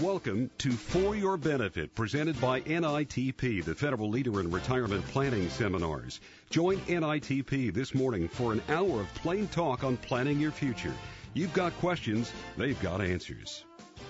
Welcome to For Your Benefit, presented by NITP, the federal leader in retirement planning seminars. Join NITP this morning for an hour of plain talk on planning your future. You've got questions, they've got answers.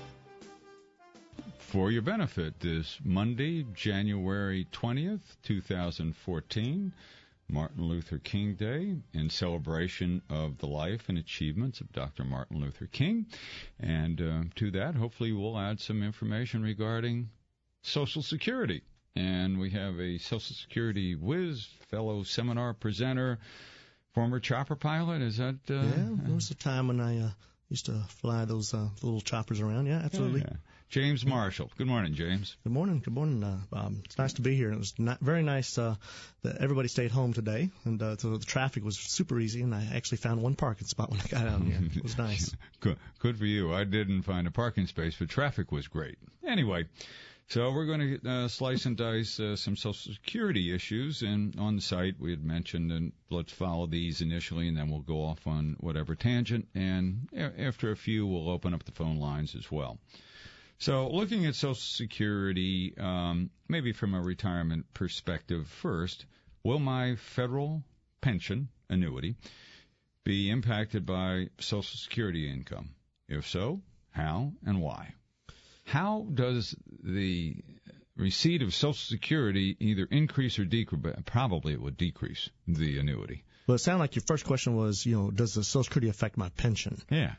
For Your Benefit this Monday, January 20th, 2014, Martin Luther King Day, in celebration of the life and achievements of Dr. Martin Luther King. And to that, hopefully we'll add some information regarding Social Security. And we have a Social Security whiz, fellow seminar presenter, former chopper pilot. Is that... Yeah, there was a time when I used to fly those little choppers around. Yeah, absolutely. Yeah. James Marshall. Good morning, James. Good morning. Good morning. It's nice to be here. It was very nice that everybody stayed home today, and so the traffic was super easy, and I actually found one parking spot when I got out here. It was nice. Good for you. I didn't find a parking space, but traffic was great. Anyway, so we're going to slice and dice some Social Security issues, and on the site we had mentioned, and let's follow these initially, and then we'll go off on whatever tangent, and after a few we'll open up the phone lines as well. So looking at Social Security, maybe from a retirement perspective first, will my federal pension annuity be impacted by Social Security income? If so, how and why? How does the receipt of Social Security either increase or decrease? Probably it would decrease the annuity. Well, it sounded like your first question was, does the Social Security affect my pension? Yeah.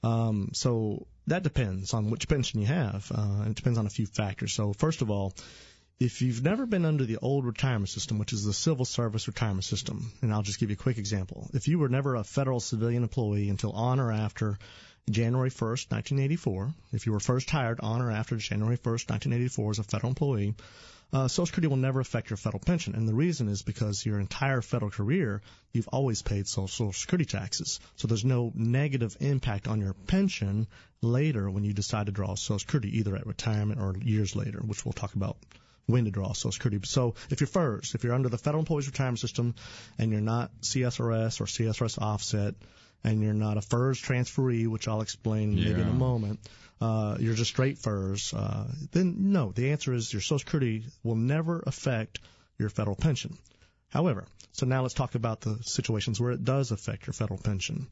So that depends on which pension you have. It depends on a few factors. So first of all, if you've never been under the old retirement system, which is the civil service retirement system, and I'll just give you a quick example. If you were never a federal civilian employee until on or after January 1st, 1984, if you were first hired on or after January 1st, 1984 as a federal employee, Social Security will never affect your federal pension. And the reason is because your entire federal career, you've always paid Social Security taxes. So there's no negative impact on your pension later when you decide to draw Social Security, either at retirement or years later, which we'll talk about when to draw Social Security. So if you're under the Federal Employees Retirement System and you're not CSRS or CSRS offset, and you're not a FERS transferee, which I'll explain maybe in a moment, you're just straight FERS, then no, the answer is your Social Security will never affect your federal pension. However, so now let's talk about the situations where it does affect your federal pension.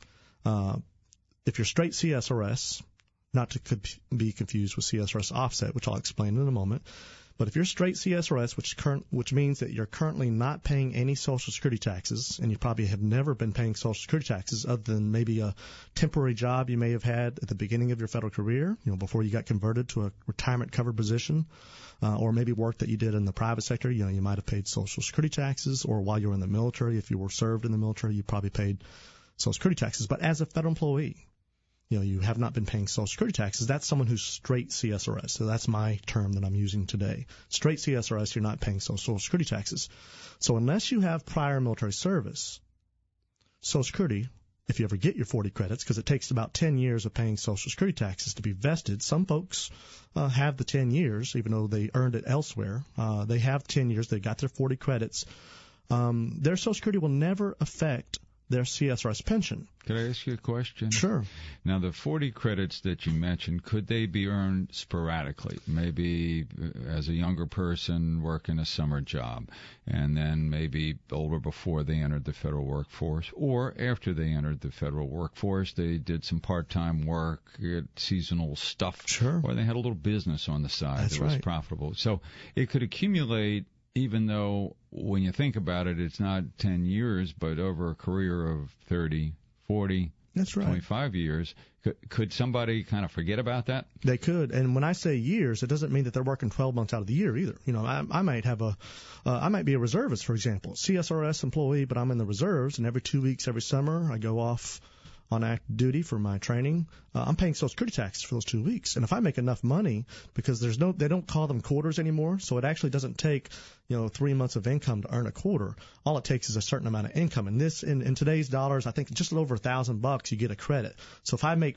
If you're straight CSRS, not to be confused with CSRS offset, which I'll explain in a moment, but if you're straight CSRS, which means that you're currently not paying any Social Security taxes, and you probably have never been paying Social Security taxes other than maybe a temporary job you may have had at the beginning of your federal career, before you got converted to a retirement covered position, or maybe work that you did in the private sector, you might have paid Social Security taxes, or while you were in the military, if you were served in the military, you probably paid Social Security taxes. But as a federal employee, you have not been paying Social Security taxes. That's someone who's straight CSRS. So that's my term that I'm using today. Straight CSRS, you're not paying Social Security taxes. So unless you have prior military service, Social Security, if you ever get your 40 credits, because it takes about 10 years of paying Social Security taxes to be vested. Some folks have the 10 years, even though they earned it elsewhere. They have 10 years. They got their 40 credits. Their Social Security will never affect their CSRS pension. Could I ask you a question? Sure. Now, the 40 credits that you mentioned, could they be earned sporadically? Maybe as a younger person working a summer job, and then maybe older before they entered the federal workforce, or after they entered the federal workforce, they did some part-time work, seasonal stuff, sure, or they had a little business on the side that was profitable. So it could accumulate, even though when you think about it, it's not 10 years, but over a career of 30, 40, that's right, 25 years. Could somebody kind of forget about that? They could. And when I say years, it doesn't mean that they're working 12 months out of the year either. I might have I might be a reservist, for example, CSRS employee, but I'm in the reserves, and every 2 weeks, every summer, I go off on active duty for my training. I'm paying Social Security taxes for those 2 weeks. And if I make enough money, because they don't call them quarters anymore, so it actually doesn't take, 3 months of income to earn a quarter. All it takes is a certain amount of income. And this, in today's dollars, I think just over $1,000 you get a credit. So if I make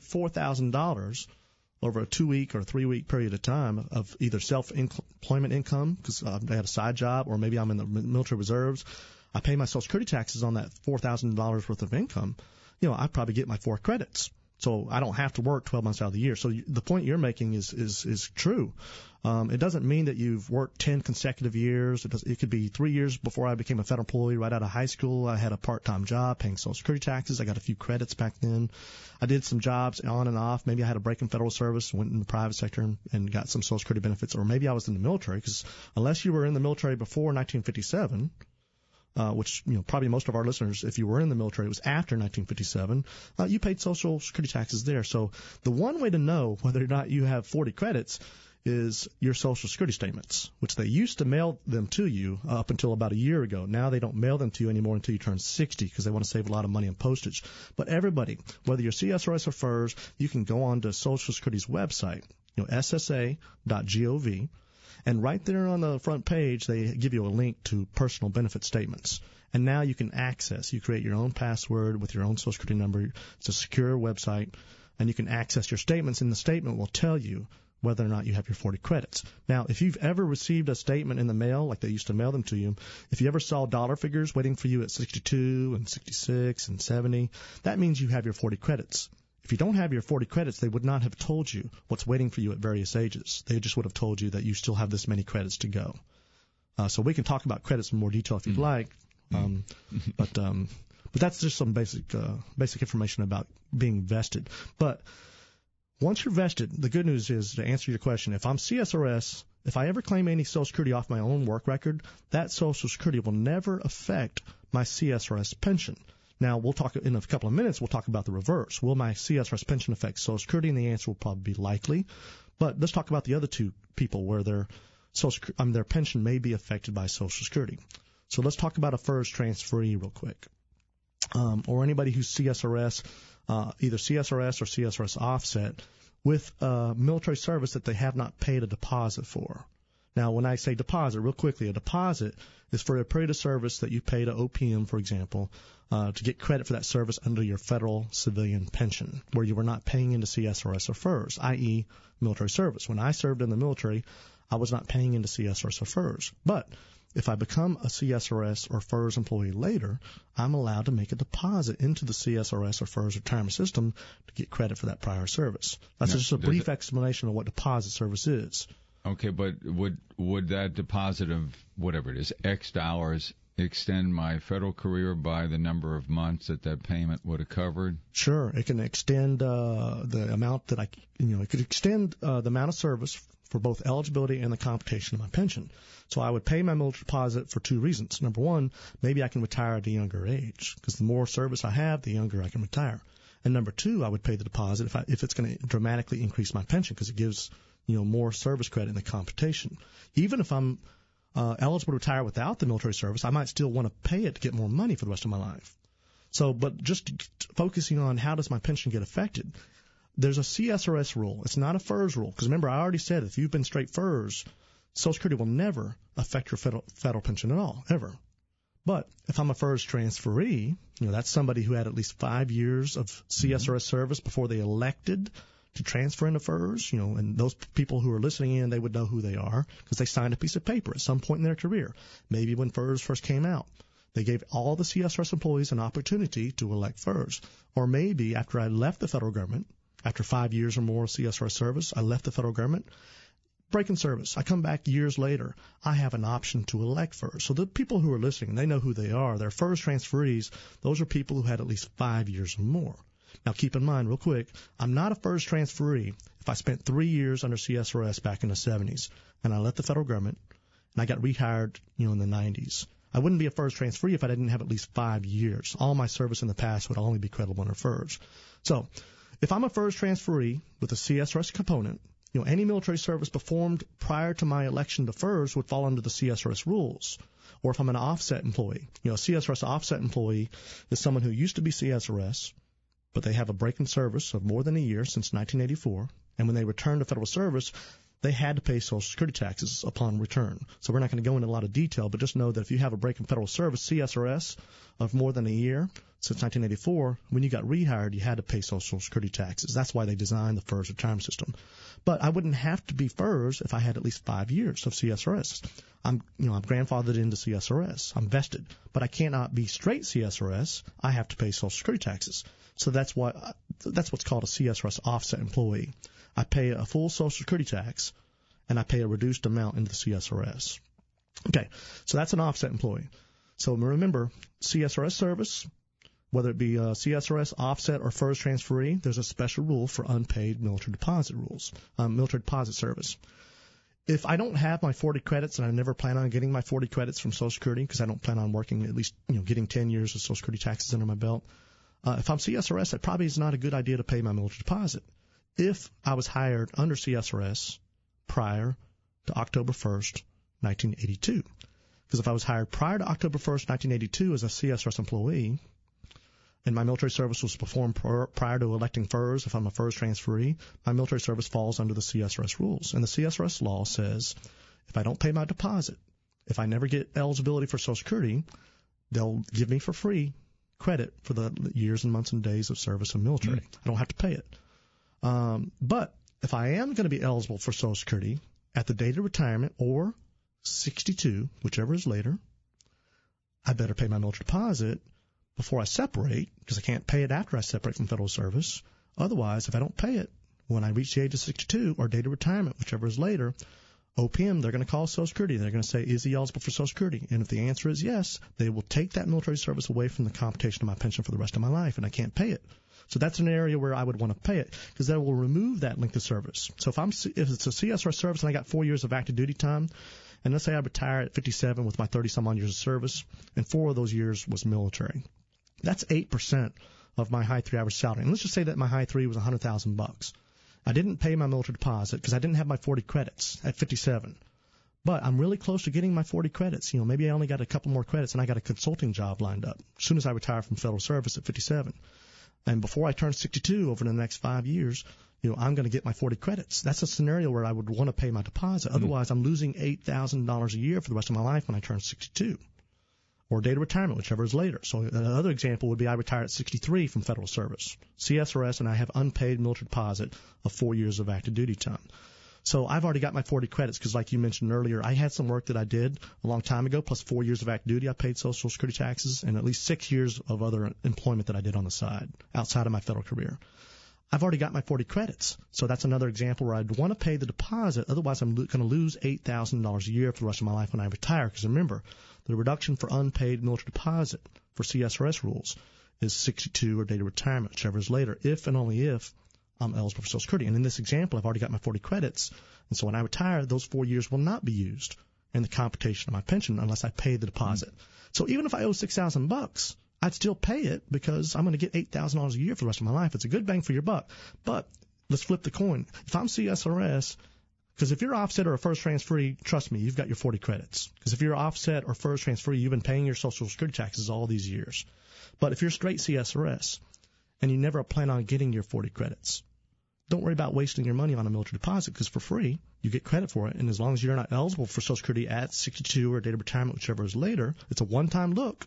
$4,000 over a 2-week or 3-week period of time of either self-employment income, because I had a side job, or maybe I'm in the military reserves, I pay my Social Security taxes on that $4,000 worth of income. I probably get my 4 credits. So I don't have to work 12 months out of the year. So the point you're making is true. It doesn't mean that you've worked 10 consecutive years. It could be 3 years before I became a federal employee. Right out of high school, I had a part-time job paying Social Security taxes. I got a few credits back then. I did some jobs on and off. Maybe I had a break in federal service, went in the private sector and got some Social Security benefits. Or maybe I was in the military, because unless you were in the military before 1957, which, probably most of our listeners, if you were in the military, it was after 1957, you paid Social Security taxes there. So the one way to know whether or not you have 40 credits is your Social Security statements, which they used to mail them to you up until about a year ago. Now they don't mail them to you anymore until you turn 60, because they want to save a lot of money on postage. But everybody, whether you're CSRS or FERS, you can go on to Social Security's website, ssa.gov. And right there on the front page, they give you a link to personal benefit statements. And now you can you create your own password with your own Social Security number. It's a secure website, and you can access your statements, and the statement will tell you whether or not you have your 40 credits. Now, if you've ever received a statement in the mail, like they used to mail them to you, if you ever saw dollar figures waiting for you at 62 and 66 and 70, that means you have your 40 credits. If you don't have your 40 credits, they would not have told you what's waiting for you at various ages. They just would have told you that you still have this many credits to go. So we can talk about credits in more detail if you'd like. But that's just some basic information about being vested. But once you're vested, the good news is, to answer your question, if I'm CSRS, if I ever claim any Social Security off my own work record, that Social Security will never affect my CSRS pension. Now, we'll talk in a couple of minutes, we'll talk about the reverse. Will my CSRS pension affect Social Security? And the answer will probably be likely. But let's talk about the other two people where their pension may be affected by Social Security. So let's talk about a FERS transferee real quick. Or anybody who's CSRS, either CSRS or CSRS offset, with military service that they have not paid a deposit for. Now, when I say deposit, real quickly, a deposit is for a period of service that you pay to OPM, for example, to get credit for that service under your federal civilian pension, where you were not paying into CSRS or FERS, i.e. military service. When I served in the military, I was not paying into CSRS or FERS. But if I become a CSRS or FERS employee later, I'm allowed to make a deposit into the CSRS or FERS retirement system to get credit for that prior service. That's just a brief explanation of what deposit service is. Okay, but would that deposit of whatever it is, X dollars, extend my federal career by the number of months that payment would have covered? Sure, it can extend the amount that it could extend the amount of service for both eligibility and the computation of my pension. So I would pay my military deposit for two reasons. Number one, maybe I can retire at a younger age, because the more service I have, the younger I can retire. And number two, I would pay the deposit if it's going to dramatically increase my pension, because it gives more service credit in the computation. Even if I'm eligible to retire without the military service, I might still want to pay it to get more money for the rest of my life. So, but just focusing on how does my pension get affected, there's a CSRS rule. It's not a FERS rule, because remember, I already said if you've been straight FERS, Social Security will never affect your federal pension at all, ever. But if I'm a FERS transferee, that's somebody who had at least 5 years of CSRS service before they elected to transfer into FERS, and those people who are listening in, they would know who they are because they signed a piece of paper at some point in their career. Maybe when FERS first came out, they gave all the CSRS employees an opportunity to elect FERS. Or maybe after I left the federal government, after 5 years or more of CSRS service, I left the federal government, breaking service. I come back years later, I have an option to elect FERS. So the people who are listening, they know who they are. They're FERS transferees. Those are people who had at least 5 years or more. Now, keep in mind, real quick, I'm not a FERS transferee if I spent 3 years under CSRS back in the 70s, and I left the federal government, and I got rehired, in the 90s. I wouldn't be a FERS transferee if I didn't have at least 5 years. All my service in the past would only be credible under FERS. So, if I'm a FERS transferee with a CSRS component, any military service performed prior to my election to FERS would fall under the CSRS rules. Or if I'm an offset employee, a CSRS offset employee is someone who used to be CSRS, but they have a break in service of more than a year since 1984, and when they return to federal service, they had to pay Social Security taxes upon return. So we're not going to go into a lot of detail, but just know that if you have a break in federal service, CSRS, of more than a year since 1984, when you got rehired, you had to pay Social Security taxes. That's why they designed the FERS retirement system. But I wouldn't have to be FERS if I had at least 5 years of CSRS. I'm grandfathered into CSRS. I'm vested, but I cannot be straight CSRS. I have to pay Social Security taxes. So that's what's called a CSRS offset employee. I pay a full Social Security tax, and I pay a reduced amount into the CSRS. Okay, so that's an offset employee. So remember, CSRS service, whether it be CSRS, offset, or FERS transferee, there's a special rule for unpaid military deposit military deposit service. If I don't have my 40 credits, and I never plan on getting my 40 credits from Social Security because I don't plan on working at least, getting 10 years of Social Security taxes under my belt, if I'm CSRS, it probably is not a good idea to pay my military deposit. If I was hired under CSRS prior to October 1st, 1982. Because if I was hired prior to October 1st, 1982 as a CSRS employee, and my military service was performed prior to electing FERS, if I'm a FERS transferee, my military service falls under the CSRS rules. And the CSRS law says if I don't pay my deposit, if I never get eligibility for Social Security, they'll give me for free credit for the years and months and days of service in military. I don't have to pay it. But if I am going to be eligible for Social Security at the date of retirement or 62, whichever is later, I better pay my military deposit before I separate, because I can't pay it after I separate from federal service. Otherwise, if I don't pay it when I reach the age of 62 or date of retirement, whichever is later, OPM, they're going to call Social Security. They're going to say, is he eligible for Social Security? And if the answer is yes, they will take that military service away from the computation of my pension for the rest of my life, and I can't pay it. So that's an area where I would want to pay it, because that will remove that length of service. So if it's a CSR service and I got 4 years of active duty time, and let's say I retire at 57 with my 30-some-odd years of service, and 4 of those years was military. That's 8% of my high 3 average salary. And let's just say that my high 3 was $100,000. I didn't pay my military deposit because I didn't have my 40 credits at 57. But I'm really close to getting my 40 credits. Maybe I only got a couple more credits, and I got a consulting job lined up as soon as I retire from federal service at 57. And before I turn 62 over the next 5 years, I'm going to get my 40 credits. That's a scenario where I would want to pay my deposit. Otherwise, I'm losing $8,000 a year for the rest of my life when I turn 62. Or date of retirement, whichever is later. So another example would be I retire at 63 from federal service, CSRS, and I have unpaid military deposit of 4 years of active duty time. So I've already got my 40 credits because, like you mentioned earlier, I had some work that I did a long time ago, plus 4 years of active duty. I paid Social Security taxes and at least 6 years of other employment that I did on the side outside of my federal career. I've already got my 40 credits. So that's another example where I'd want to pay the deposit. Otherwise, I'm going to lose $8,000 a year for the rest of my life when I retire. Because remember, the reduction for unpaid military deposit for CSRS rules is 62 or date of retirement, whichever is later, if and only if I'm eligible for Social Security. And in this example, I've already got my 40 credits. And so when I retire, those 4 years will not be used in the computation of my pension unless I pay the deposit. So even if I owe $6,000, I'd still pay it because I'm going to get $8,000 a year for the rest of my life. It's a good bang for your buck. But let's flip the coin. If I'm CSRS, because if you're offset or a FERS transferee, trust me, you've got your 40 credits. Because if you're offset or FERS transferee, you've been paying your Social Security taxes all these years. But if you're straight CSRS and you never plan on getting your 40 credits, don't worry about wasting your money on a military deposit, because for free, you get credit for it. And as long as you're not eligible for Social Security at 62 or date of retirement, whichever is later, it's a one-time look.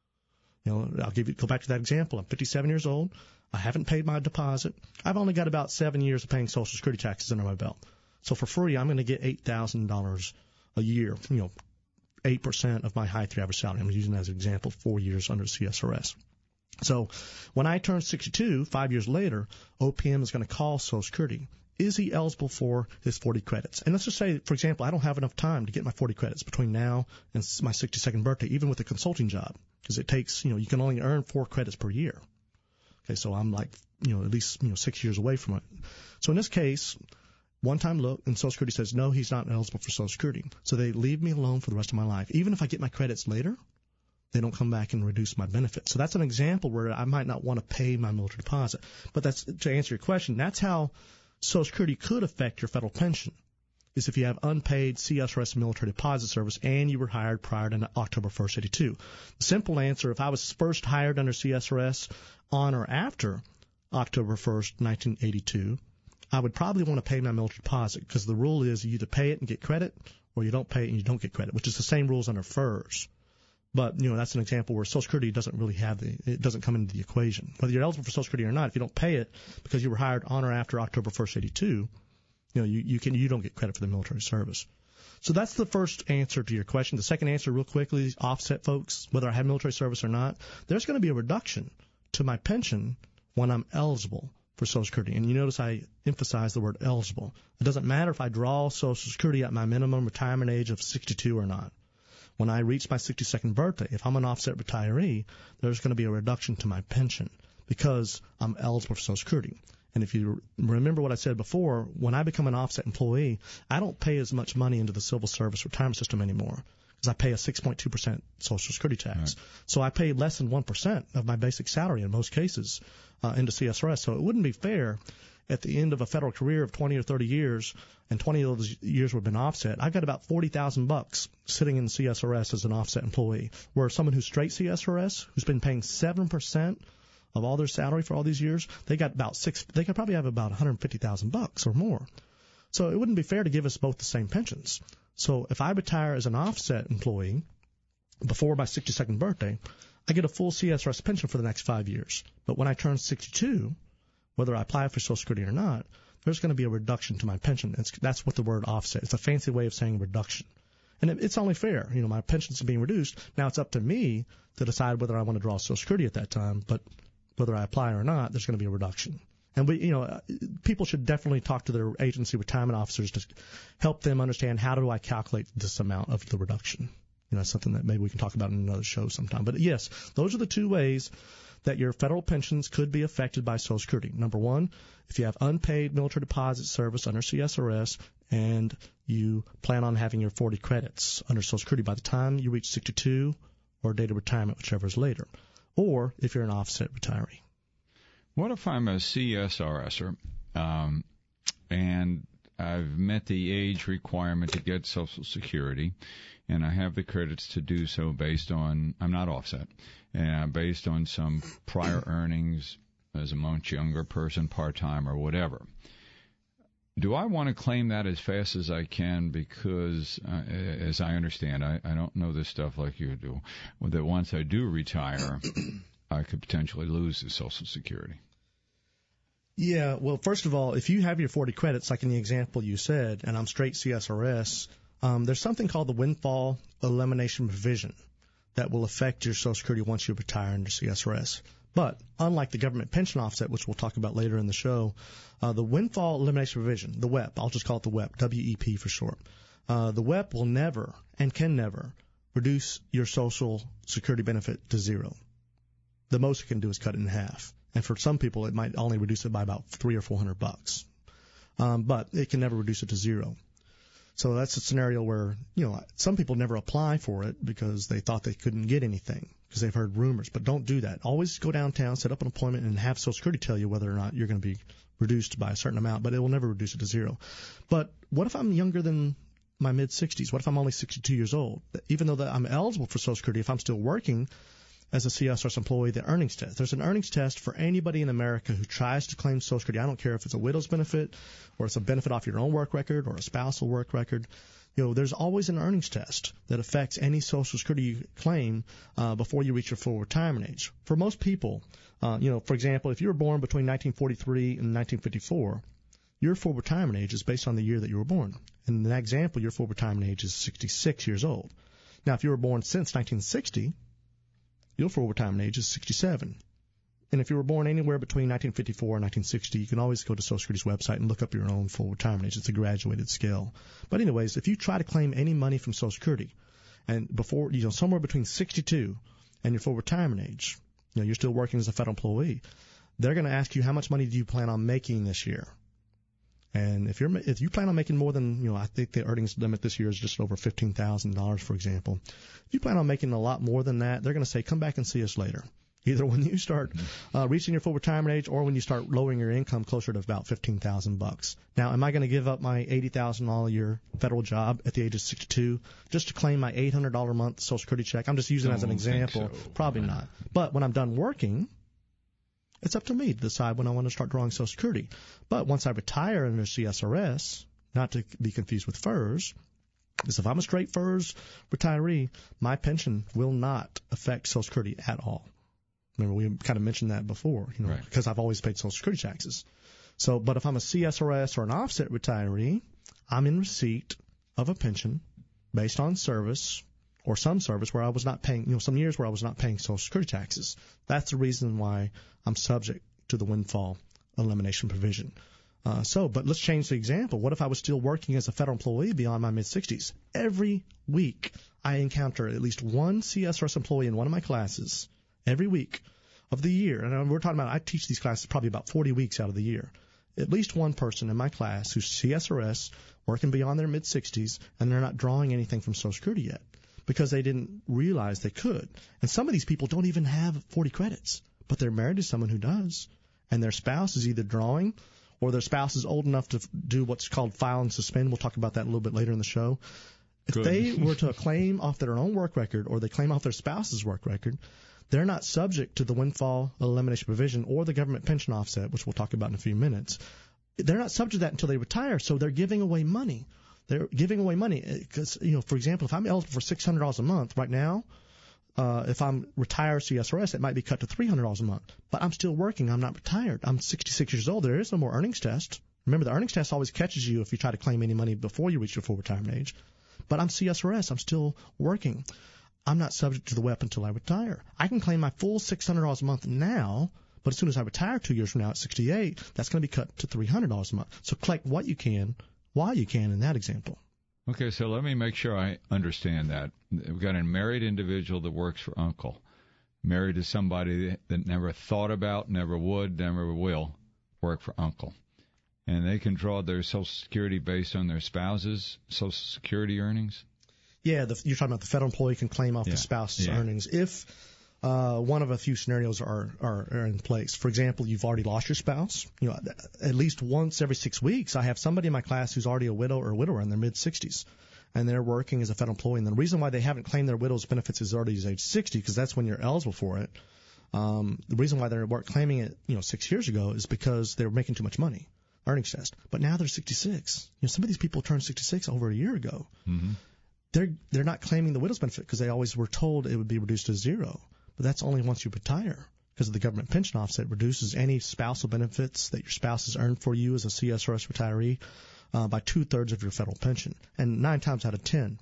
I'll go back to that example. I'm 57 years old. I haven't paid my deposit. I've only got about 7 years of paying Social Security taxes under my belt. So for free, I'm going to get $8,000 a year, 8% of my high 3 average salary. I'm using that as an example, 4 years under CSRS. So when I turn 62, 5 years later, OPM is going to call Social Security. Is he eligible for his 40 credits? And let's just say, for example, I don't have enough time to get my 40 credits between now and my 62nd birthday, even with a consulting job, because it takes, you can only earn 4 credits per year. Okay, so I'm like, at least, 6 years away from it. So in this case, one time look, and Social Security says, no, he's not eligible for Social Security. So they leave me alone for the rest of my life. Even if I get my credits later, they don't come back and reduce my benefits. So that's an example where I might not want to pay my military deposit. But that's, to answer your question, that's how Social Security could affect your federal pension, is if you have unpaid CSRS military deposit service and you were hired prior to October 1st, 82. The simple answer, if I was first hired under CSRS on or after October 1st, 1982, I would probably want to pay my military deposit, because the rule is you either pay it and get credit, or you don't pay it and you don't get credit, which is the same rules under FERS. But, that's an example where Social Security doesn't really it doesn't come into the equation. Whether you're eligible for Social Security or not, if you don't pay it because you were hired on or after October 1st, 82, You don't get credit for the military service. So that's the first answer to your question. The second answer, real quickly, offset, folks, whether I have military service or not, there's going to be a reduction to my pension when I'm eligible for Social Security. And you notice I emphasize the word eligible. It doesn't matter if I draw Social Security at my minimum retirement age of 62 or not. When I reach my 62nd birthday, if I'm an offset retiree, there's going to be a reduction to my pension because I'm eligible for Social Security. And if you remember what I said before, when I become an offset employee, I don't pay as much money into the civil service retirement system anymore because I pay a 6.2% Social Security tax. Right. So I pay less than 1% of my basic salary in most cases into CSRS. So it wouldn't be fair at the end of a federal career of 20 or 30 years, and 20 of those years would have been offset. I've got about $40,000 sitting in CSRS as an offset employee, where someone who's straight CSRS, who's been paying 7% of all their salary for all these years, they could probably have about $150,000 or more. So it wouldn't be fair to give us both the same pensions. So if I retire as an offset employee before my 62nd birthday, I get a full CSRS pension for the next 5 years. But when I turn 62, whether I apply for Social Security or not, there's going to be a reduction to my pension. That's what the word offset. It's a fancy way of saying reduction. And it's only fair. My pension's being reduced. Now it's up to me to decide whether I want to draw Social Security at that time, but whether I apply or not, there's going to be a reduction. And people should definitely talk to their agency retirement officers to help them understand how do I calculate this amount of the reduction. Something that maybe we can talk about in another show sometime. But yes, those are the two ways that your federal pensions could be affected by Social Security. Number one, if you have unpaid military deposit service under CSRS and you plan on having your 40 credits under Social Security by the time you reach 62 or date of retirement, whichever is later. Or if you're an offset retiree. What if I'm a CSRSer and I've met the age requirement to get Social Security, and I have the credits to do so based on, I'm not offset, and based on some prior earnings as a much younger person, part-time or whatever. Do I want to claim that as fast as I can because, as I understand, I don't know this stuff like you do, that once I do retire, I could potentially lose the Social Security? Yeah, well, first of all, if you have your 40 credits, like in the example you said, and I'm straight CSRS, there's something called the windfall elimination provision that will affect your Social Security once you retire under CSRS. But unlike the government pension offset, which we'll talk about later in the show, the windfall elimination provision, the WEP, I'll just call it the WEP, W-E-P for short, the WEP will never and can never reduce your Social Security benefit to zero. The most it can do is cut it in half. And for some people, it might only reduce it by about $300 or $400. But it can never reduce it to zero. So that's a scenario where, some people never apply for it because they thought they couldn't get anything because they've heard rumors. But don't do that. Always go downtown, set up an appointment, and have Social Security tell you whether or not you're going to be reduced by a certain amount, but it will never reduce it to zero. But what if I'm younger than my mid-60s? What if I'm only 62 years old? Even though I'm eligible for Social Security, if I'm still working as a CSRS employee, the earnings test. There's an earnings test for anybody in America who tries to claim Social Security. I don't care if it's a widow's benefit or it's a benefit off your own work record or a spousal work record. There's always an earnings test that affects any Social Security you claim before you reach your full retirement age. For most people, for example, if you were born between 1943 and 1954, your full retirement age is based on the year that you were born. In that example, your full retirement age is 66 years old. Now, if you were born since 1960, your full retirement age is 67. And if you were born anywhere between 1954 and 1960, you can always go to Social Security's website and look up your own full retirement age. It's a graduated scale. But anyways, if you try to claim any money from Social Security, and before, somewhere between 62 and your full retirement age, you're still working as a federal employee, they're going to ask you how much money do you plan on making this year. And if you plan on making more than, I think the earnings limit this year is just over $15,000, for example. If you plan on making a lot more than that, they're going to say, come back and see us later. Either when you start reaching your full retirement age or when you start lowering your income closer to about $15,000. Now, am I going to give up my $80,000 a year federal job at the age of 62 just to claim my $800 a month Social Security check? I'm just using it as an example. So. Probably not. But when I'm done working, it's up to me to decide when I want to start drawing Social Security. But once I retire under CSRS, not to be confused with FERS, is if I'm a straight FERS retiree, my pension will not affect Social Security at all. Remember, we kind of mentioned that before, right. Because I've always paid Social Security taxes. So, but if I'm a CSRS or an offset retiree, I'm in receipt of a pension based on service or some service where I was not paying, some years where I was not paying Social Security taxes. That's the reason why I'm subject to the windfall elimination provision. But let's change the example. What if I was still working as a federal employee beyond my mid-60s? Every week I encounter at least one CSRS employee in one of my classes every week of the year. And we're talking about, I teach these classes probably about 40 weeks out of the year. At least one person in my class who's CSRS, working beyond their mid-60s, and they're not drawing anything from Social Security yet because they didn't realize they could. And some of these people don't even have 40 credits, but they're married to someone who does, and their spouse is either drawing or their spouse is old enough to do what's called file and suspend. We'll talk about that a little bit later in the show. If they were to claim off their own work record or they claim off their spouse's work record, they're not subject to the windfall elimination provision or the government pension offset, which we'll talk about in a few minutes. They're not subject to that until they retire, so they're giving away money. They're giving away money because, for example, if I'm eligible for $600 a month right now, if I'm retired CSRS, it might be cut to $300 a month. But I'm still working. I'm not retired. I'm 66 years old. There is no more earnings test. Remember, the earnings test always catches you if you try to claim any money before you reach your full retirement age. But I'm CSRS. I'm still working. I'm not subject to the WEP until I retire. I can claim my full $600 a month now, but as soon as I retire 2 years from now at 68, that's going to be cut to $300 a month. So collect what you can, while you can in that example. Okay, so let me make sure I understand that. We've got a married individual that works for uncle, married to somebody that never thought about, never would, never will work for uncle. And they can draw their Social Security based on their spouse's Social Security earnings? Yeah, you're talking about the federal employee can claim off the spouse's earnings if one of a few scenarios are in place. For example, you've already lost your spouse. At least once every 6 weeks, I have somebody in my class who's already a widow or a widower in their mid-60s, and they're working as a federal employee. And the reason why they haven't claimed their widow's benefits is already age 60, because that's when you're eligible for it. The reason why they weren't claiming it, 6 years ago is because they were making too much money, earnings test. But now they're 66. Some of these people turned 66 over a year ago. Mm-hmm. They're not claiming the widow's benefit because they always were told it would be reduced to zero. But that's only once you retire, because the government pension offset reduces any spousal benefits that your spouse has earned for you as a CSRS retiree by 2/3 of your federal pension. And 9 times out of 10,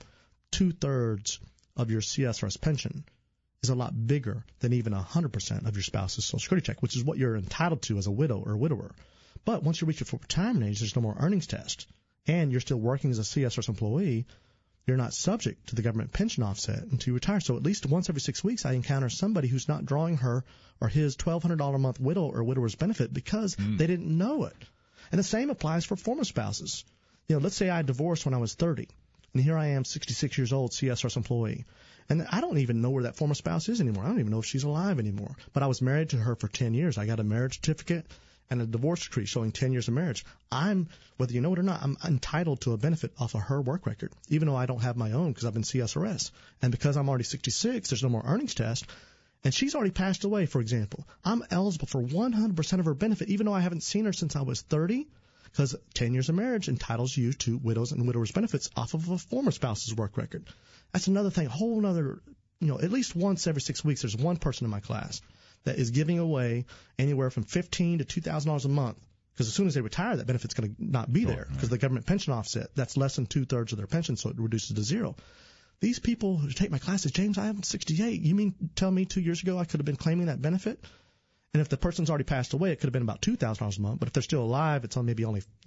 2/3 of your CSRS pension is a lot bigger than even 100% of your spouse's Social Security check, which is what you're entitled to as a widow or widower. But once you reach your full retirement age, there's no more earnings test, and you're still working as a CSRS employee. You're not subject to the government pension offset until you retire. So at least once every 6 weeks, I encounter somebody who's not drawing her or his $1,200 a month widow or widower's benefit because they didn't know it. And the same applies for former spouses. Let's say I divorced when I was 30, and here I am, 66 years old, CSRS employee. And I don't even know where that former spouse is anymore. I don't even know if she's alive anymore. But I was married to her for 10 years. I got a marriage certificate and a divorce decree showing 10 years of marriage. Whether you know it or not, I'm entitled to a benefit off of her work record, even though I don't have my own because I've been CSRS. And because I'm already 66, there's no more earnings test. And she's already passed away, for example. I'm eligible for 100% of her benefit, even though I haven't seen her since I was 30, because 10 years of marriage entitles you to widows and widowers' benefits off of a former spouse's work record. That's another thing, a whole other, at least once every 6 weeks, there's one person in my class that is giving away anywhere from $1,500 to $2,000 a month, because as soon as they retire, that benefit's going to not be there because the government pension offset, that's less than 2/3 of their pension, so it reduces to zero. These people who take my classes, James, I'm 68. You mean tell me 2 years ago I could have been claiming that benefit? And if the person's already passed away, it could have been about $2,000 a month. But if they're still alive, it's only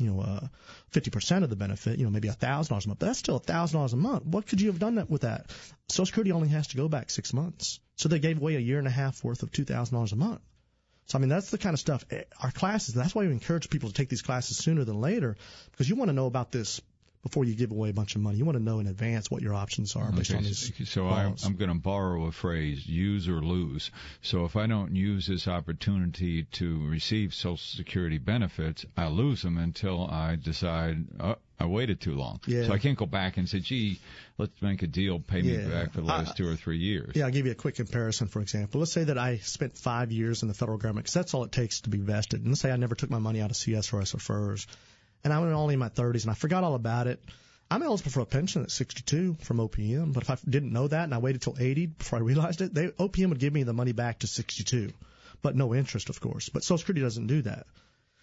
50% of the benefit, maybe $1,000 a month. But that's still $1,000 a month. What could you have done with that? Social Security only has to go back 6 months. So they gave away a year and a half worth of $2,000 a month. So, that's the kind of stuff. Our classes, that's why we encourage people to take these classes sooner than later, because you want to know about this before you give away a bunch of money. You want to know in advance what your options are based on these. So I'm going to borrow a phrase, use or lose. So if I don't use this opportunity to receive Social Security benefits, I lose them until I decide I waited too long. Yeah. So I can't go back and say, gee, let's make a deal, pay me back for the last 2 or 3 years. Yeah, I'll give you a quick comparison, for example. Let's say that I spent 5 years in the federal government, because that's all it takes to be vested. And let's say I never took my money out of CSRS or FERS. And I was only in my 30s, and I forgot all about it. I'm eligible for a pension at 62 from OPM, but if I didn't know that and I waited till 80 before I realized it, OPM would give me the money back to 62, but no interest, of course. But Social Security doesn't do that.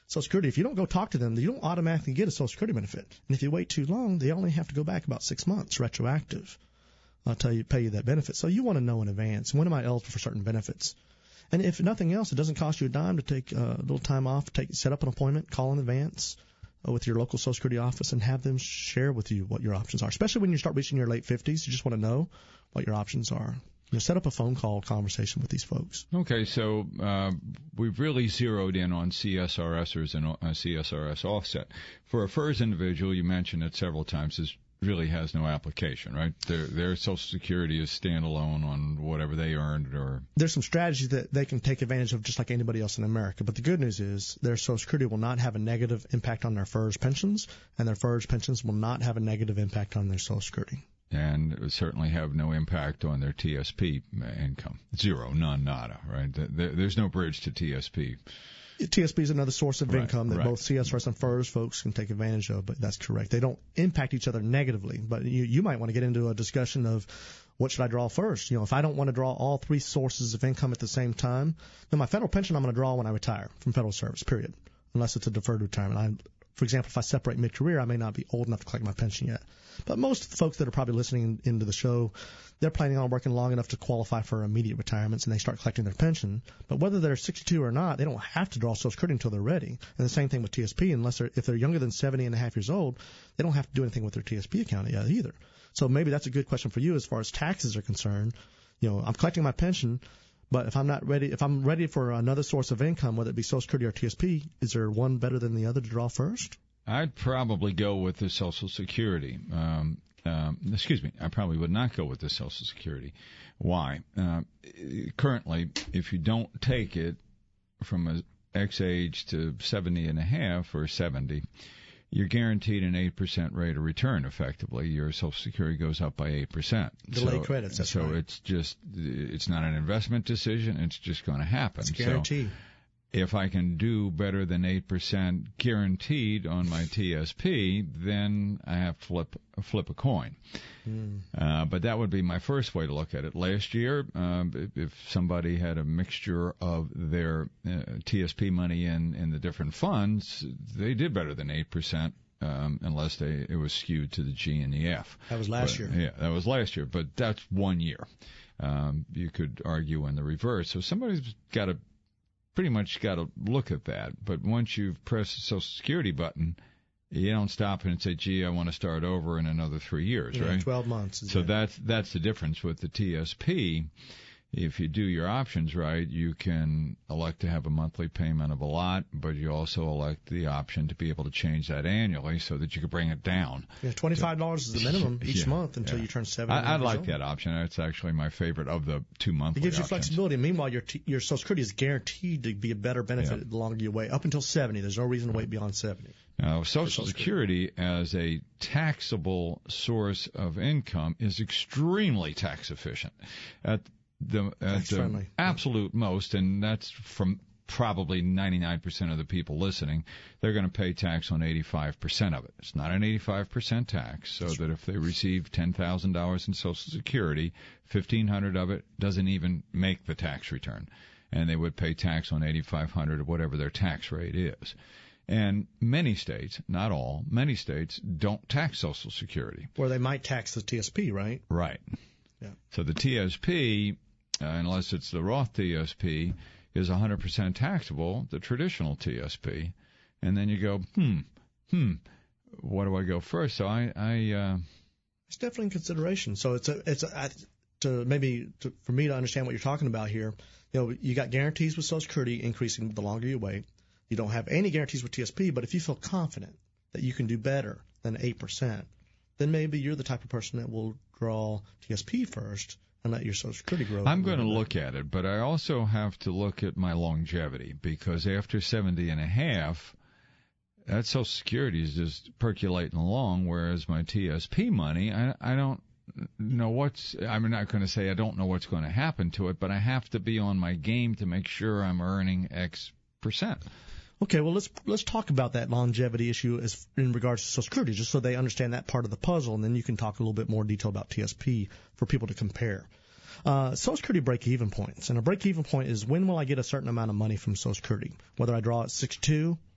Social Security, if you don't go talk to them, you don't automatically get a Social Security benefit. And if you wait too long, they only have to go back about 6 months, retroactive, pay you that benefit. So you want to know in advance, when am I eligible for certain benefits? And if nothing else, it doesn't cost you a dime to take a little time off, set up an appointment, call in advance with your local Social Security office and have them share with you what your options are, especially when you start reaching your late 50s. You just want to know what your options are. Set up a phone call conversation with these folks. Okay, so we've really zeroed in on CSRSers and CSRS offset. For a FERS individual, you mentioned it several times, this really has no application, right? Their Social Security is standalone on whatever they earned. Or there's some strategies that they can take advantage of just like anybody else in America. But the good news is their Social Security will not have a negative impact on their FERS pensions, and their FERS pensions will not have a negative impact on their Social Security. And it would certainly have no impact on their TSP income. Zero, none, nada, right? There's no bridge to TSP. TSP is another source of income that both CSRS and FERS folks can take advantage of, but that's correct. They don't impact each other negatively, but you might want to get into a discussion of what should I draw first? If I don't want to draw all three sources of income at the same time, then my federal pension I'm going to draw when I retire from federal service, period, unless it's a deferred retirement. For example, if I separate mid-career, I may not be old enough to collect my pension yet. But most of the folks that are probably listening into the show, they're planning on working long enough to qualify for immediate retirements, and they start collecting their pension. But whether they're 62 or not, they don't have to draw Social Security until they're ready. And the same thing with TSP, if they're younger than 70 and a half years old, they don't have to do anything with their TSP account yet either. So maybe that's a good question for you as far as taxes are concerned. I'm collecting my pension, but if I'm ready for another source of income, whether it be Social Security or TSP, is there one better than the other to draw first? I'd probably go with the Social Security. I probably would not go with the Social Security. Why? Currently, if you don't take it from a X age to 70 and a half or 70, you're guaranteed an 8% rate of return, effectively. Your Social Security goes up by 8%. Delay credits, that's right. So it's not an investment decision. It's just going to happen. It's guaranteed. So if I can do better than 8% guaranteed on my TSP, then I have to flip a coin. But that would be my first way to look at it. Last year, if somebody had a mixture of their TSP money in the different funds, they did better than 8%. Unless it was skewed to the G and the F. That was last year. Yeah, that was last year, but that's 1 year. You could argue in the reverse. So somebody's pretty much got to look at that. But once you've pressed the Social Security button, you don't stop and say, gee, I want to start over in another 3 years, right? 12 months. So that's the difference with the TSP. If you do your options right, you can elect to have a monthly payment of a lot, but you also elect the option to be able to change that annually so that you can bring it down. Yeah, $25 is the minimum each month until you turn 70. I like that option. That's actually my favorite of the 2 monthly options. It gives you flexibility. Meanwhile, your Social Security is guaranteed to be a better benefit the longer you wait. Up until 70, there's no reason to wait beyond 70. Now, Social Security as a taxable source of income is extremely tax efficient. At the absolute most, and that's from probably 99% of the people listening, they're going to pay tax on 85% of it. It's not an 85% tax, so that if they receive $10,000 in Social Security, $1,500 of it doesn't even make the tax return, and they would pay tax on $8,500 of whatever their tax rate is. And many states, not all, many states don't tax Social Security. Or they might tax the TSP, right? Right. Yeah. So the TSP, unless it's the Roth TSP, is 100% taxable, the traditional TSP. And then you go, what do I go first? So it's definitely in consideration. So for me to understand what you're talking about here, you got guarantees with Social Security increasing the longer you wait. You don't have any guarantees with TSP, but if you feel confident that you can do better than 8%, then maybe you're the type of person that will draw TSP first and let your Social Security grow. I'm going to look at it, but I also have to look at my longevity, because after 70 and a half, that Social Security is just percolating along, whereas my TSP money, I don't know I'm not going to say I don't know what's going to happen to it, but I have to be on my game to make sure I'm earning X percent. Okay, well, let's talk about that longevity issue in regards to Social Security, just so they understand that part of the puzzle, and then you can talk a little bit more detail about TSP for people to compare. Social Security break-even points, and a break-even point is when will I get a certain amount of money from Social Security, whether I draw at 62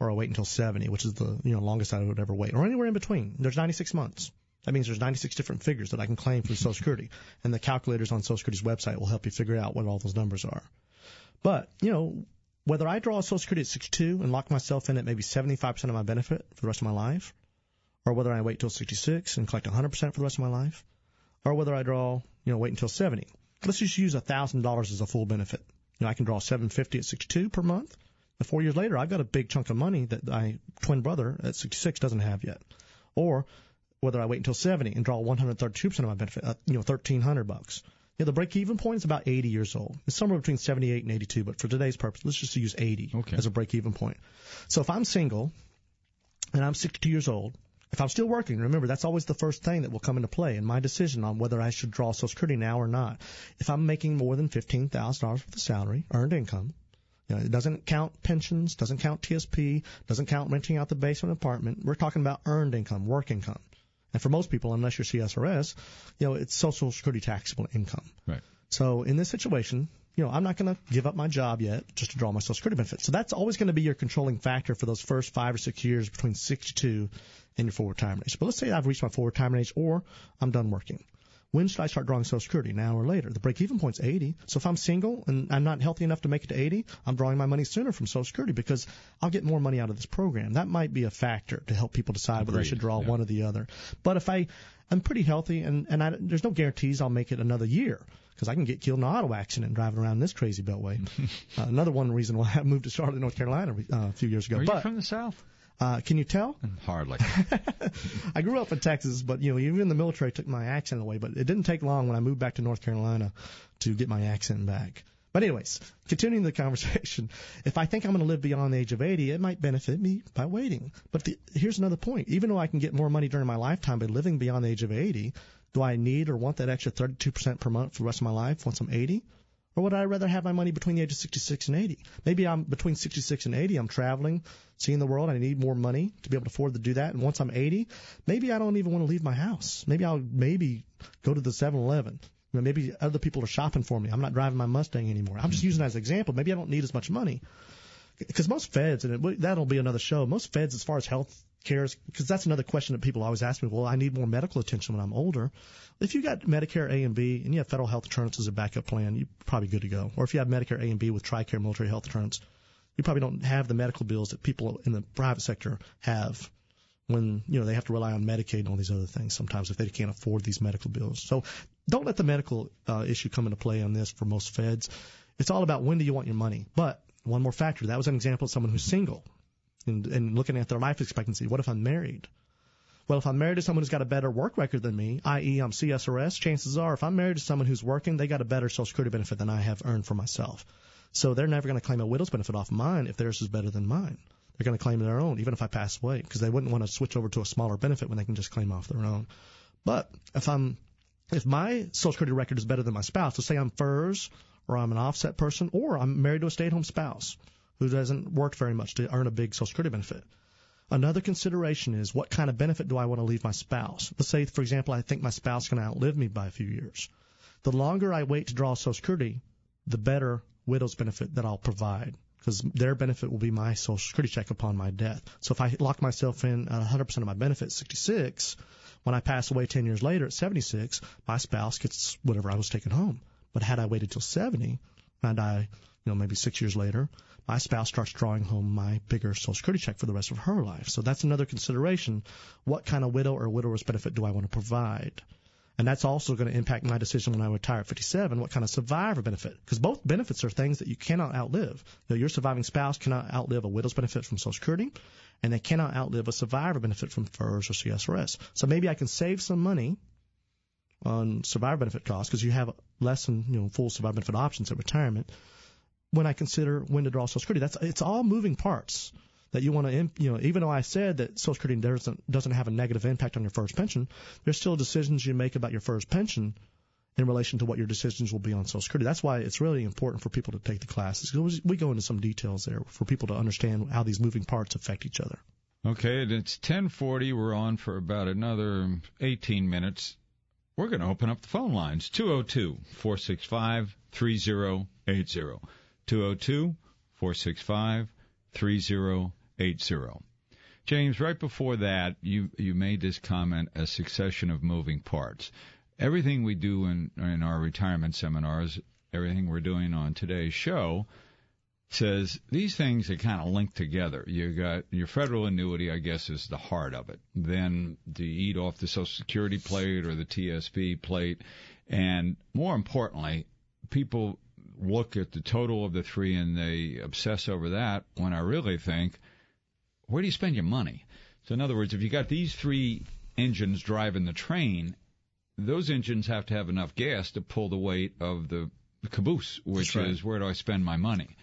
or I wait until 70, which is the longest I would ever wait, or anywhere in between. There's 96 months. That means there's 96 different figures that I can claim from Social Security, and the calculators on Social Security's website will help you figure out what all those numbers are. But, whether I draw Social Security at 62 and lock myself in at maybe 75% of my benefit for the rest of my life, or whether I wait till 66 and collect 100% for the rest of my life, or whether I draw, wait until 70. Let's just use $1,000 as a full benefit. I can draw $750 at 62 per month. And 4 years later, I've got a big chunk of money that my twin brother at 66 doesn't have yet. Or whether I wait until 70 and draw 132% of my benefit, $1,300. The break-even point is about 80 years old. It's somewhere between 78 and 82, but for today's purpose, let's just use 80 as a break-even point. So if I'm single and I'm 62 years old, if I'm still working, remember, that's always the first thing that will come into play in my decision on whether I should draw Social Security now or not. If I'm making more than $15,000 worth of salary, earned income, it doesn't count pensions, doesn't count TSP, doesn't count renting out the basement apartment. We're talking about earned income, work income. And for most people, unless you're CSRS, it's Social Security taxable income. Right. So in this situation, I'm not going to give up my job yet just to draw my Social Security benefit. So that's always going to be your controlling factor for those first 5 or 6 years between 62 and your full retirement age. But let's say I've reached my full retirement age or I'm done working. When should I start drawing Social Security, now or later? The break-even point's 80. So if I'm single and I'm not healthy enough to make it to 80, I'm drawing my money sooner from Social Security because I'll get more money out of this program. That might be a factor to help people decide whether they should draw one or the other. But if I'm pretty healthy and there's no guarantees I'll make it another year because I can get killed in an auto accident driving around this crazy beltway. Another one reason why I moved to Charlotte, North Carolina a few years ago. Are you from the South? Can you tell? Hardly. I grew up in Texas, but even the military took my accent away. But it didn't take long when I moved back to North Carolina to get my accent back. But anyways, continuing the conversation, if I think I'm going to live beyond the age of 80, it might benefit me by waiting. But here's another point. Even though I can get more money during my lifetime by living beyond the age of 80, do I need or want that extra 32% per month for the rest of my life once I'm 80? Or would I rather have my money between the ages of 66 and 80? Maybe I'm between 66 and 80. I'm traveling, seeing the world. I need more money to be able to afford to do that. And once I'm 80, maybe I don't even want to leave my house. Maybe I'll go to the 7-Eleven. Maybe other people are shopping for me. I'm not driving my Mustang anymore. I'm just using it as an example. Maybe I don't need as much money. Because most feds, and that'll be another show, most feds as far as health care, because that's another question that people always ask me, well, I need more medical attention when I'm older. If you got Medicare A and B and you have federal health insurance as a backup plan, you're probably good to go. Or if you have Medicare A and B with TRICARE military health insurance, you probably don't have the medical bills that people in the private sector have when, they have to rely on Medicaid and all these other things sometimes if they can't afford these medical bills. So don't let the medical issue come into play on this for most feds. It's all about when do you want your money. But one more factor, that was an example of someone who's single and looking at their life expectancy. What if I'm married? Well, if I'm married to someone who's got a better work record than me, i.e. I'm CSRS, chances are if I'm married to someone who's working, they got a better Social Security benefit than I have earned for myself. So they're never going to claim a widow's benefit off mine if theirs is better than mine. They're going to claim their own, even if I pass away, because they wouldn't want to switch over to a smaller benefit when they can just claim off their own. But if my Social Security record is better than my spouse, so say I'm FERS or I'm an offset person or I'm married to a stay-at-home spouse who doesn't work very much to earn a big Social Security benefit. Another consideration is what kind of benefit do I want to leave my spouse? Let's say, for example, I think my spouse is going to outlive me by a few years. The longer I wait to draw Social Security, the better widow's benefit that I'll provide, because their benefit will be my Social Security check upon my death. So if I lock myself in at 100% of my benefit at 66, when I pass away 10 years later at 76, my spouse gets whatever I was taking home. But had I waited till 70 and I die, maybe 6 years later, my spouse starts drawing home my bigger Social Security check for the rest of her life. So that's another consideration. What kind of widow or widower's benefit do I want to provide? And that's also going to impact my decision when I retire at 57, what kind of survivor benefit. Because both benefits are things that you cannot outlive. Your surviving spouse cannot outlive a widow's benefit from Social Security, and they cannot outlive a survivor benefit from FERS or CSRS. So maybe I can save some money on survivor benefit costs because you have less than full survivor benefit options at retirement when I consider when to draw Social Security. It's all moving parts that you want to, even though I said that Social Security doesn't have a negative impact on your first pension, there's still decisions you make about your first pension in relation to what your decisions will be on Social Security. That's why it's really important for people to take the classes. We go into some details there for people to understand how these moving parts affect each other. Okay, it's 10:40. We're on for about another 18 minutes. We're going to open up the phone lines, 202-465-3080. 202-465-3080. James, right before that, you made this comment, a succession of moving parts. Everything we do in our retirement seminars, everything we're doing on today's show, says these things are kind of linked together. You got your federal annuity, I guess, is the heart of it. Then do you eat off the Social Security plate or the TSP plate? And more importantly, people look at the total of the three and they obsess over that, when I really think, where do you spend your money? So in other words, if you got these three engines driving the train, those engines have to have enough gas to pull the weight of the caboose, which is where do I spend my money?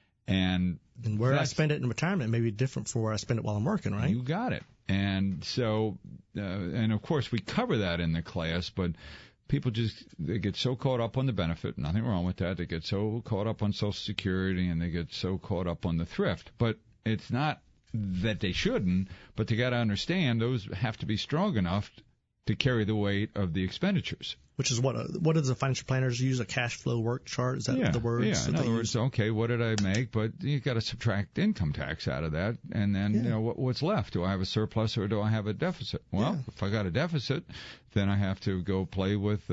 And where I spend it in retirement may be different for where I spend it while I'm working, right? You got it. And so, and of course we cover that in the class, but people they get so caught up on the benefit, nothing wrong with that. They get so caught up on Social Security and they get so caught up on the thrift. But it's not that they shouldn't, but they got to understand those have to be strong enough to carry the weight of the expenditures. Which is what does the financial planners use? A cash flow work chart? Is that the words? Yeah, in other words, okay, what did I make? But you got to subtract income tax out of that, and then what's left? Do I have a surplus or do I have a deficit? Well, if I got a deficit, then I have to go play with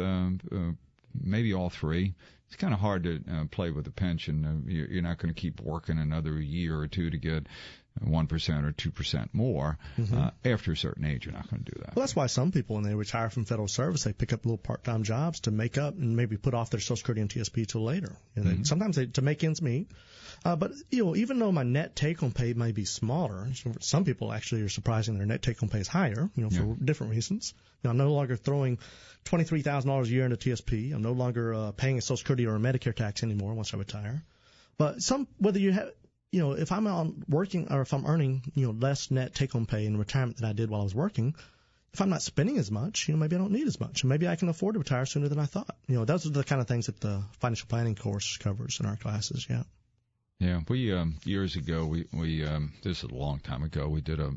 maybe all three. It's kind of hard to play with a pension. You're not going to keep working another year or two to get 1% or 2% more. After a certain age, you're not going to do that. Well, that's why some people, when they retire from federal service, they pick up little part-time jobs to make up and maybe put off their Social Security and TSP till later. Sometimes to make ends meet. But even though my net take-home pay may be smaller, some people actually are surprising their net take-home pay is higher. For different reasons. I'm no longer throwing $23,000 a year into TSP. I'm no longer paying a Social Security or a Medicare tax anymore once I retire. But whether you have if I'm working or if I'm earning, less net take-home pay in retirement than I did while I was working, if I'm not spending as much, maybe I don't need as much, and maybe I can afford to retire sooner than I thought. Those are the kind of things that the financial planning course covers in our classes. Yeah. Yeah. We years ago, we this is a long time ago, we did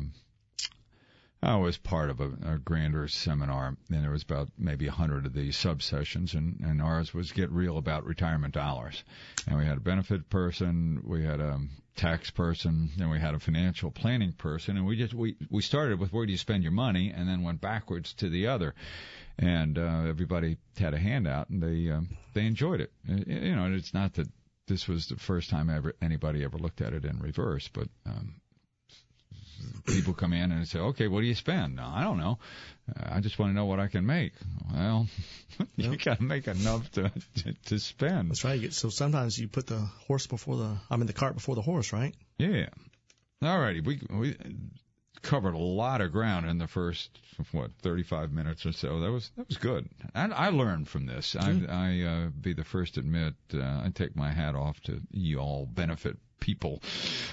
I was part of a grander seminar, and there was about maybe 100 of these sub-sessions, and ours was Get Real About Retirement Dollars. And we had a benefit person, we had a tax person, then we had a financial planning person, and we started with where do you spend your money, and then went backwards to the other. And everybody had a handout, and they enjoyed it. And it's not that this was the first time anybody ever looked at it in reverse, but people come in and say, okay, what do you spend? No, I don't know. I just want to know what I can make. Well, you got to make enough to spend. That's right. So sometimes you put the cart before the horse, right? Yeah. All righty. We covered a lot of ground in the first, 35 minutes or so. That was good. And I learned from this. I be the first to admit, I take my hat off to you all benefit people.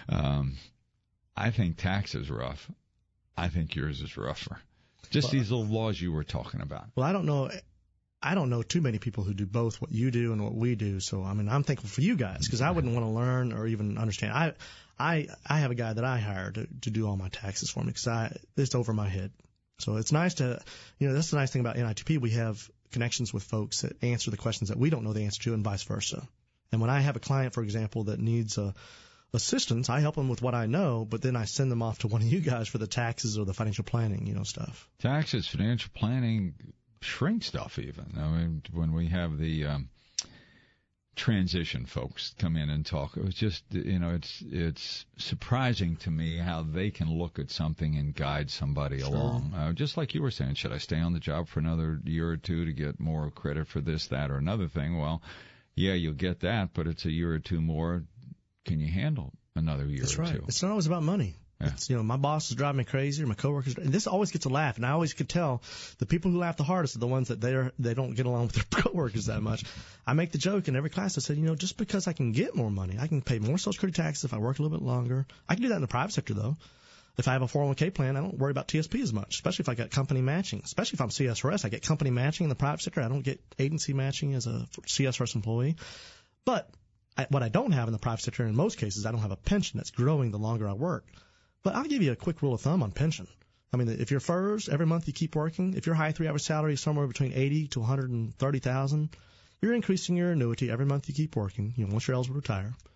I think tax is rough. I think yours is rougher. Just these little laws you were talking about. Well, I don't know too many people who do both what you do and what we do. So, I'm thankful for you guys because I wouldn't want to learn or even understand. I have a guy that I hire to do all my taxes for me because it's over my head. So it's nice to, that's the nice thing about NITP. We have connections with folks that answer the questions that we don't know the answer to and vice versa. And when I have a client, for example, that needs assistance, I help them with what I know, but then I send them off to one of you guys for the taxes or the financial planning, stuff. Taxes, financial planning, shrink stuff even. When we have the transition folks come in and talk, it was just, it's surprising to me how they can look at something and guide somebody along. Just like you were saying, should I stay on the job for another year or two to get more credit for this, that, or another thing? Well, yeah, you'll get that, but it's a year or two more. Can you handle another year That's or right. two? It's not always about money. Yeah. It's, my boss is driving me crazy, or my coworkers. And this always gets a laugh, and I always could tell the people who laugh the hardest are the ones that they don't get along with their coworkers that much. I make the joke in every class. I said, just because I can get more money, I can pay more Social Security taxes if I work a little bit longer. I can do that in the private sector, though. If I have a 401k plan, I don't worry about TSP as much, especially if I got company matching. Especially if I'm CSRS, I get company matching in the private sector. I don't get agency matching as a CSRS employee. But what I don't have in the private sector, in most cases, I don't have a pension that's growing the longer I work. But I'll give you a quick rule of thumb on pension. If you're FERS, every month you keep working, if your high 3-hour salary is somewhere between $80,000 to $130,000, you're increasing your annuity every month you keep working, once you're eligible to retire,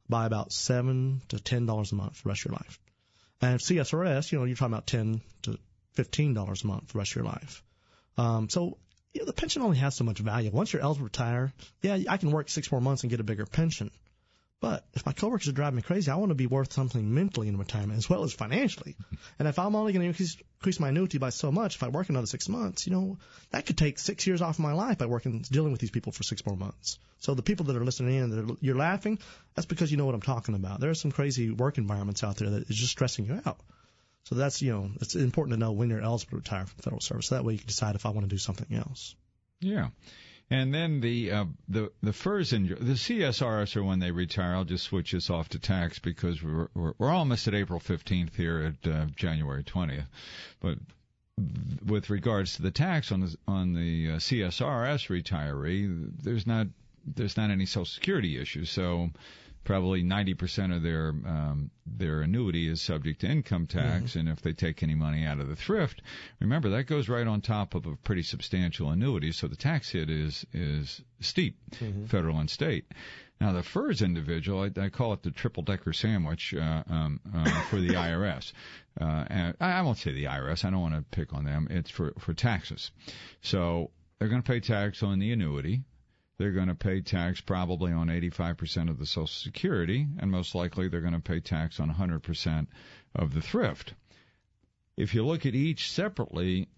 by about $7 to $10 a month for the rest of your life. And CSRS, you're talking about $10 to $15 a month for the rest of your life. So the pension only has so much value. Once you're eligible to retire, I can work 6 more months and get a bigger pension. But if my coworkers are driving me crazy, I want to be worth something mentally in retirement as well as financially. And if I'm only going to increase my annuity by so much, if I work another 6 months, that could take 6 years off of my life by dealing with these people for 6 more months. So the people that are listening in, you're laughing, that's because you know what I'm talking about. There are some crazy work environments out there that is just stressing you out. So that's, it's important to know when you're eligible to retire from federal service. So that way you can decide if I want to do something else. Yeah. And then the FERS and the CSRS are when they retire. I'll just switch this off to tax because we're almost at April 15th here at January 20th. But with regards to the tax on the CSRS retiree, there's not any Social Security issues. So probably 90% of their annuity is subject to income tax, and if they take any money out of the thrift, remember that goes right on top of a pretty substantial annuity, so the tax hit is steep, federal and state. Now the FERS individual, I call it the triple-decker sandwich for the IRS. And I won't say the IRS. I don't want to pick on them. It's for taxes. So they're going to pay tax on the annuity. They're going to pay tax probably on 85% of the Social Security, and most likely they're going to pay tax on 100% of the thrift. If you look at each separately,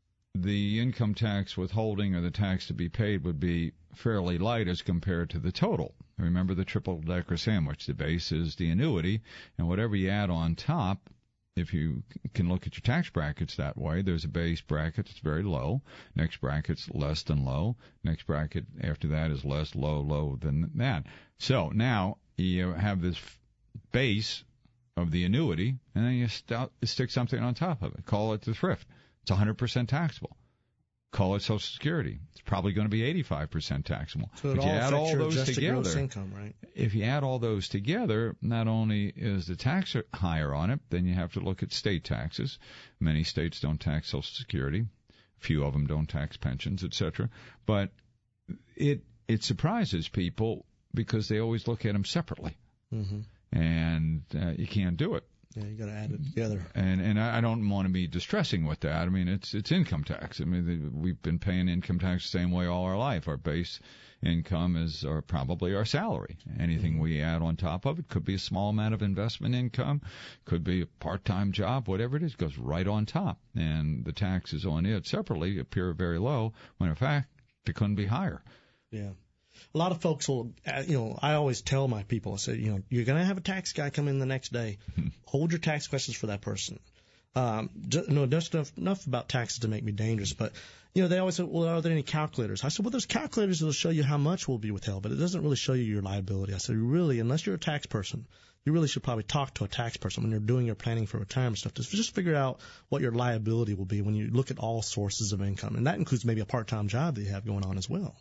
the income tax withholding or the tax to be paid would be fairly light as compared to the total. Remember the triple-decker sandwich. The base is the annuity, and whatever you add on top, if you can look at your tax brackets that way, there's a base bracket that's very low. Next bracket's less than low. Next bracket after that is less low than that. So now you have this base of the annuity, and then you stick something on top of it. Call it the thrift. It's 100% taxable. Call it Social Security. It's probably going to be 85% taxable. So if you add all those together, income, right? If you add all those together, not only is the tax higher on it, then you have to look at state taxes. Many states don't tax Social Security. A few of them don't tax pensions, etc. But it surprises people because they always look at them separately, and you can't do it. Yeah, you got to add it together. And I don't want to be distressing with that. I mean, it's income tax. I mean, we've been paying income tax the same way all our life. Our base income is probably our salary. Anything we add on top of it could be a small amount of investment income, could be a part-time job, whatever it is, goes right on top. And the taxes on it separately appear very low when, in fact, they couldn't be higher. Yeah. A lot of folks will, I always tell my people, I say, you're going to have a tax guy come in the next day. Hold your tax questions for that person. Just enough about taxes to make me dangerous, but, they always say, well, are there any calculators? I said, well, there's calculators that will show you how much will be withheld, but it doesn't really show you your liability. I said, really, unless you're a tax person, you really should probably talk to a tax person when you're doing your planning for retirement stuff to just figure out what your liability will be when you look at all sources of income. And that includes maybe a part-time job that you have going on as well.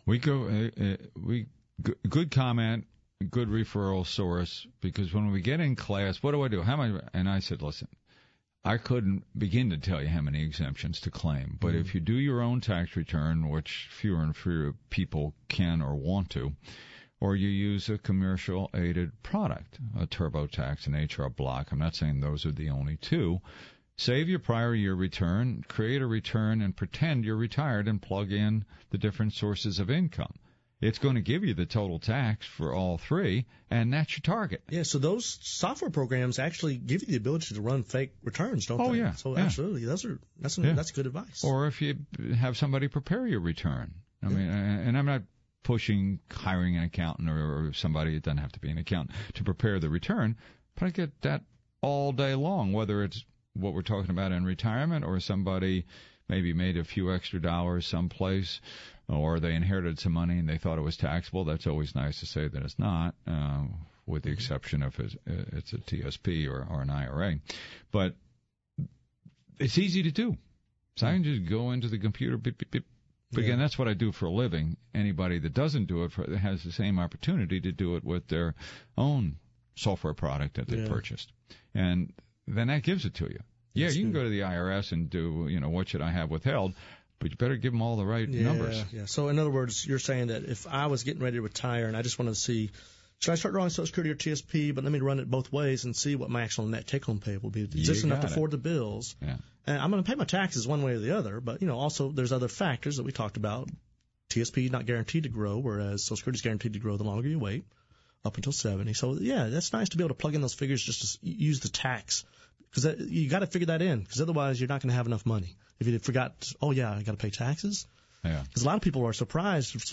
Good comment, good referral source, because when we get in class, what do? And I said, listen, I couldn't begin to tell you how many exemptions to claim. But if you do your own tax return, which fewer and fewer people can or want to, or you use a commercial aided product, a TurboTax, an HR Block. I'm not saying those are the only two. Save your prior year return, create a return, and pretend you're retired and plug in the different sources of income. It's going to give you the total tax for all three, and that's your target. Yeah, so those software programs actually give you the ability to run fake returns, don't they? Oh, yeah. So absolutely, that's good advice. Or if you have somebody prepare your return. I mean, and I'm not pushing hiring an accountant or somebody, it doesn't have to be an accountant, to prepare the return, but I get that all day long, whether it's what we're talking about in retirement or somebody maybe made a few extra dollars someplace or they inherited some money and they thought it was taxable. That's always nice to say that it's not, with the exception of it's a TSP or an IRA. But it's easy to do. So I can just go into the computer, beep, beep, beep. But again, that's what I do for a living. Anybody that doesn't do it has the same opportunity to do it with their own software product that they purchased. And then that gives it to you. Yeah, you can go to the IRS and do, what should I have withheld, but you better give them all the right numbers. Yeah. So in other words, you're saying that if I was getting ready to retire and I just wanted to see, should I start drawing Social Security or TSP, but let me run it both ways and see what my actual net take-home pay will be. Is this enough to afford the bills? Yeah. And I'm going to pay my taxes one way or the other, but, also there's other factors that we talked about. TSP not guaranteed to grow, whereas Social Security is guaranteed to grow the longer you wait, up until 70. So, yeah, that's nice to be able to plug in those figures just to use the tax. Because you got to figure that in, because otherwise you're not going to have enough money. If you forgot, I got to pay taxes. Yeah. Because a lot of people are surprised.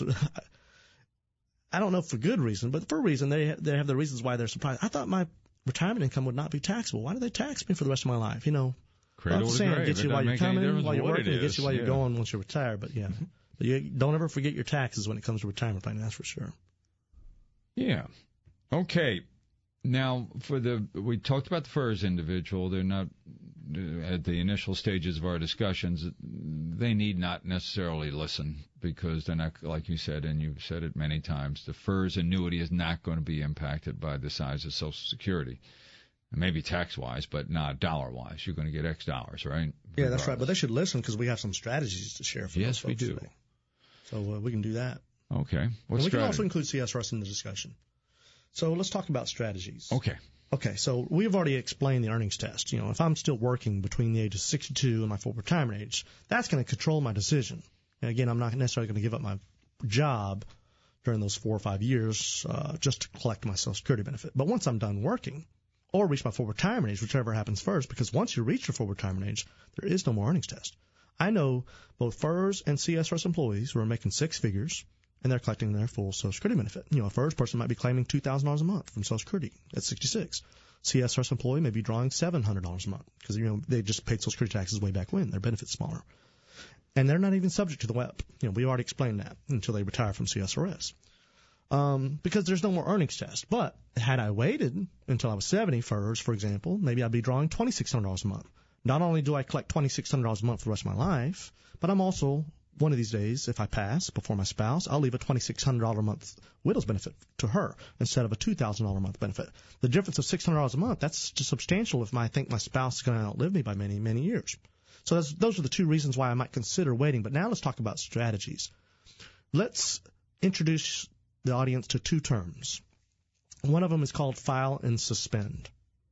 I don't know for good reason, but for a reason they have the reasons why they're surprised. I thought my retirement income would not be taxable. Why do they tax me for the rest of my life? Cradle to grave. Gets you while you're coming, while you're working, it gets you while you're going once you're retired. But yeah, but you don't ever forget your taxes when it comes to retirement planning. That's for sure. Yeah. Okay. Now, we talked about the FERS individual. They're not at the initial stages of our discussions. They need not necessarily listen because they're not, like you said, and you've said it many times, the FERS annuity is not going to be impacted by the size of Social Security. Maybe tax-wise, but not dollar-wise. You're going to get X dollars, right? Yeah, that's right. But they should listen because we have some strategies to share for yes, those folks we do. Today. So we can do that. Okay. And we can also include CSRS in the discussion. So let's talk about strategies. Okay, so we've already explained the earnings test. If I'm still working between the age of 62 and my full retirement age, that's going to control my decision. And again, I'm not necessarily going to give up my job during those 4 or 5 years just to collect my Social Security benefit. But once I'm done working or reach my full retirement age, whichever happens first, because once you reach your full retirement age, there is no more earnings test. I know both FERS and CSRS employees who are making 6 figures, and they're collecting their full Social Security benefit. A FERS person might be claiming $2,000 a month from Social Security at 66. CSRS employee may be drawing $700 a month because, they just paid Social Security taxes way back when. Their benefit's smaller. And they're not even subject to the WEP. We already explained that until they retire from CSRS. Because there's no more earnings test. But had I waited until I was 70 FERS, for example, maybe I'd be drawing $2,600 a month. Not only do I collect $2,600 a month for the rest of my life, but I'm also, one of these days, if I pass before my spouse, I'll leave a $2,600 a month widow's benefit to her instead of a $2,000 a month benefit. The difference of $600 a month, that's just substantial if I think my spouse is going to outlive me by many, many years. So those are the 2 reasons why I might consider waiting. But now let's talk about strategies. Let's introduce the audience to 2 terms. One of them is called file and suspend,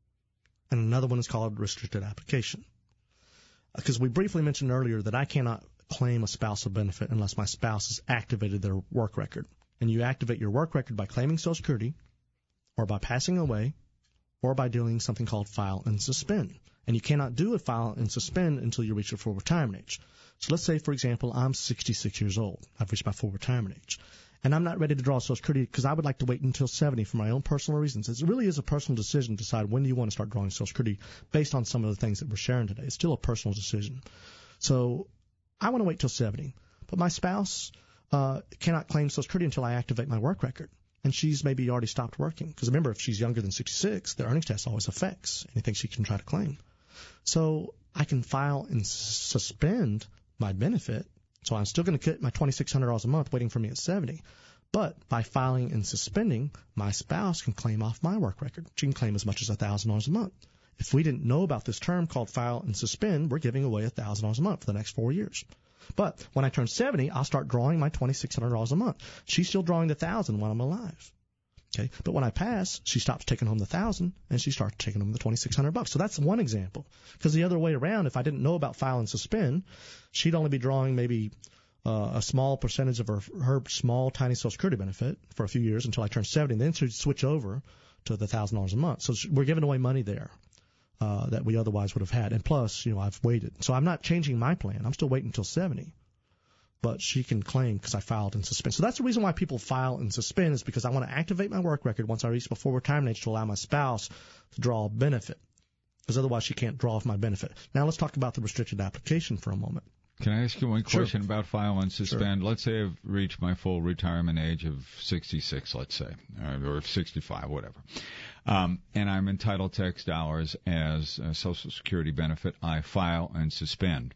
and another one is called restricted application. Because we briefly mentioned earlier that I cannot claim a spousal benefit unless my spouse has activated their work record. And you activate your work record by claiming Social Security or by passing away or by doing something called file and suspend. And you cannot do a file and suspend until you reach your full retirement age. So let's say, for example, I'm 66 years old. I've reached my full retirement age. And I'm not ready to draw Social Security because I would like to wait until 70 for my own personal reasons. It really is a personal decision to decide when do you want to start drawing Social Security based on some of the things that we're sharing today. It's still a personal decision. So I want to wait till 70. But my spouse cannot claim Social Security until I activate my work record. And she's maybe already stopped working. Because remember, if she's younger than 66, the earnings test always affects anything she can try to claim. So I can file and suspend my benefit. So I'm still going to get my $2,600 a month waiting for me at 70. But by filing and suspending, my spouse can claim off my work record. She can claim as much as $1,000 a month. If we didn't know about this term called file and suspend, we're giving away $1,000 a month for the next 4 years. But when I turn 70, I'll start drawing my $2,600 a month. She's still drawing the $1,000 while I'm alive. Okay, but when I pass, she stops taking home the $1,000 and she starts taking home the $2,600. So that's one example. Because the other way around, if I didn't know about file and suspend, she'd only be drawing maybe a small percentage of her small, tiny Social Security benefit for a few years until I turn 70. And then she'd switch over to the $1,000 a month. So we're giving away money there that we otherwise would have had. And plus, I've waited. So I'm not changing my plan. I'm still waiting until 70. But she can claim because I filed and suspend. So that's the reason why people file and suspend is because I want to activate my work record once I reach before retirement age to allow my spouse to draw a benefit. Because otherwise she can't draw off my benefit. Now let's talk about the restricted application for a moment. Can I ask you one question Sure. about file and suspend? Sure. Let's say I've reached my full retirement age of 66, let's say, or 65, whatever. And I'm entitled to X dollars as a Social Security benefit. I file and suspend.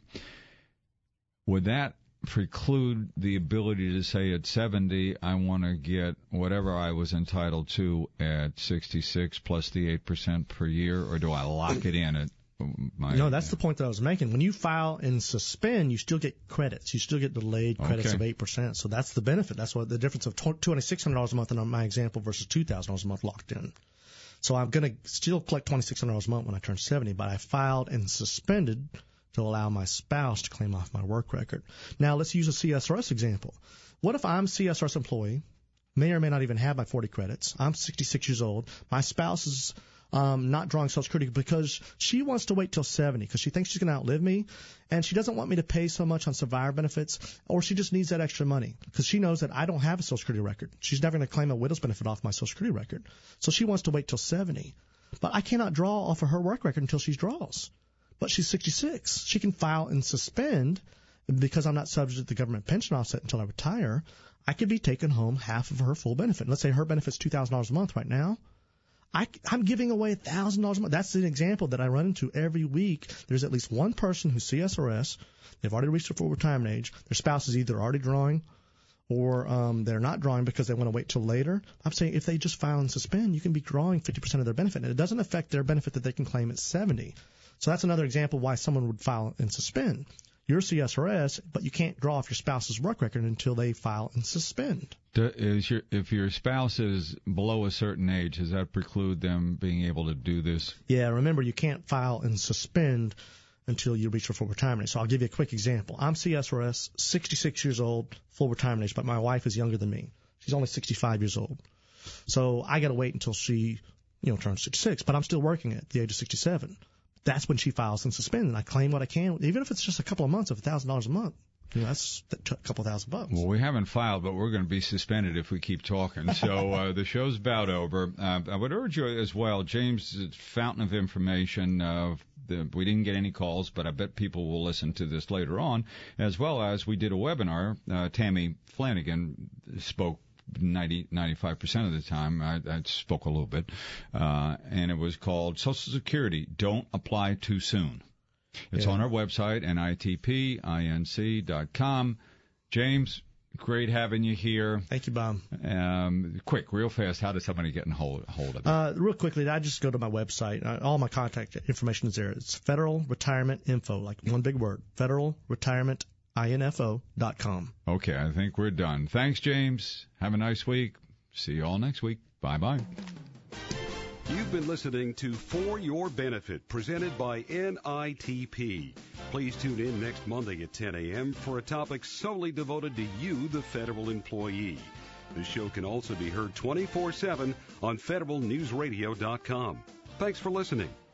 Would that preclude the ability to say at 70 I want to get whatever I was entitled to at 66 plus the 8% per year, or do I lock it in No, that's the point that I was making. When you file and suspend, you still get credits. You still get delayed credits of 8%. So that's the benefit. That's what the difference of $2,600 a month in my example versus $2,000 a month locked in. So I'm going to still collect $2,600 a month when I turn 70, but I filed and suspended to allow my spouse to claim off my work record. Now let's use a CSRS example. What if I'm a CSRS employee, may or may not even have my 40 credits. I'm 66 years old. My spouse is not drawing Social Security because she wants to wait till 70 because she thinks she's going to outlive me, and she doesn't want me to pay so much on survivor benefits, or she just needs that extra money because she knows that I don't have a Social Security record. She's never going to claim a widow's benefit off my Social Security record. So she wants to wait till 70. But I cannot draw off of her work record until she draws. But she's 66. She can file and suspend because I'm not subject to the government pension offset until I retire. I could be taking home half of her full benefit. Let's say her benefit's $2,000 a month right now. I'm giving away $1,000 a month. That's an example that I run into every week. There's at least one person who's CSRS. They've already reached their full retirement age. Their spouse is either already drawing or they're not drawing because they want to wait till later. I'm saying if they just file and suspend, you can be drawing 50% of their benefit. And it doesn't affect their benefit that they can claim at 70. So that's another example why someone would file and suspend. You're CSRS, but you can't draw off your spouse's work record until they file and suspend. If your spouse is below a certain age, does that preclude them being able to do this? Yeah, remember, you can't file and suspend until you reach your full retirement age. So I'll give you a quick example. I'm CSRS, 66 years old, full retirement age, but my wife is younger than me. She's only 65 years old. So I got to wait until she, turns 66, but I'm still working at the age of 67. That's when she files and suspends, and I claim what I can, even if it's just a couple of months of $1,000 a month. That's a couple $1,000. Well, we haven't filed, but we're going to be suspended if we keep talking. So the show's about over. I would urge you as well, James' fountain of information. We didn't get any calls, but I bet people will listen to this later on, as well as we did a webinar. Tammy Flanagan spoke 95% of the time. I spoke a little bit, and it was called Social Security, Don't Apply Too Soon. It's on our website, nitpinc.com. James, great having you here. Thank you, Bob. Quick, real fast, how does somebody get in hold of it? Real quickly, I just go to my website. All my contact information is there. It's Federal Retirement Info, like one big word, federalretirementinfo.com. Okay, I think we're done. Thanks, James. Have a nice week. See you all next week. Bye-bye. You've been listening to For Your Benefit, presented by NITP. Please tune in next Monday at 10 a.m. for a topic solely devoted to you, the federal employee. The show can also be heard 24/7 on federalnewsradio.com. Thanks for listening.